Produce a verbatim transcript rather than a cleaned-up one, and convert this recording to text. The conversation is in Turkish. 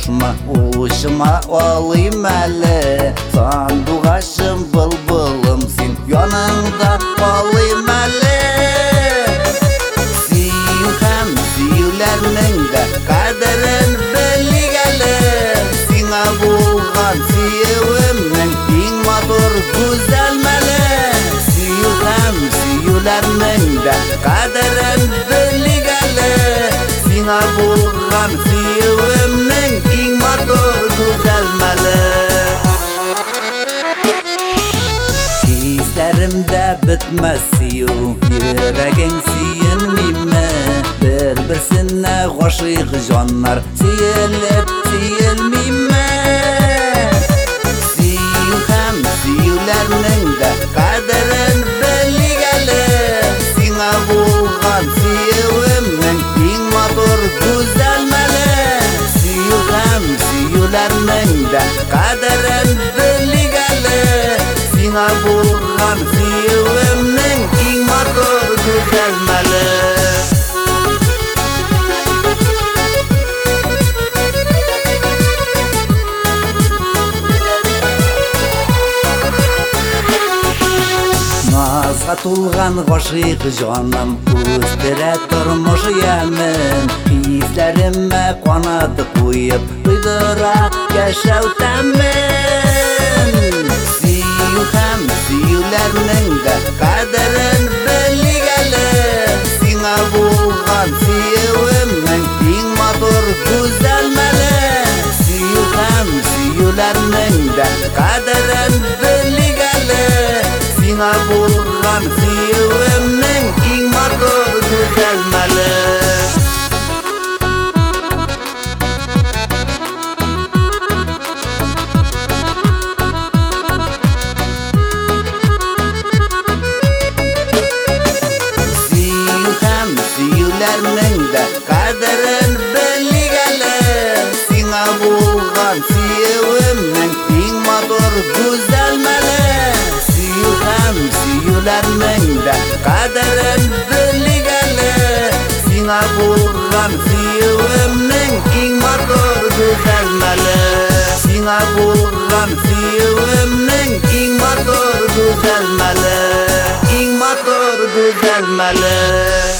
Uşma uşuma olayım eli Sanduğaşım bulbulum sin yanında olayım eli Siyu hem siyulerinin de kaderin belli gelir Sina bulgan siyuvimin in motor güzel meli Siyu hem siyulerinin de kaderin belli gelir Sina bulgan siyuvimin in motor güzel meli Hislerimde bitmez siyu Yüreğin siyinmeyme Bir-birsine koşuyuk canlar Siyilip siyilmeyme Siyu hem siyulerinin de kaderin belli gelir Sina bulgan siyuvimin in motor güzel meli Siyu hem siyulerinin de kaderin belli gelir Sina bulgan siyuvimin in motor güzel meli Nazga tulgan goşik canım Üstüre turmuş yemin Hislerime kanadı koyup Duydıra yaşav temin Siyu hem siyulerinin de kaderin belli gelir Sina bulgan siyuvimin in motor güzel meli Siyu hem siyulerinin de kaderin belli gelir Sina bulgan siyuvimin in motor güzel meli Siyulerinin de kaderin belli gelir Sina bulgan siyuvimin in motor güzel meli Siyu hem siyulerinin de kaderin belli gelir Sina bulgan siyuvimin in motor güzel meli Sina bulgan siyuvimin in motor güzel meli In motor güzel meli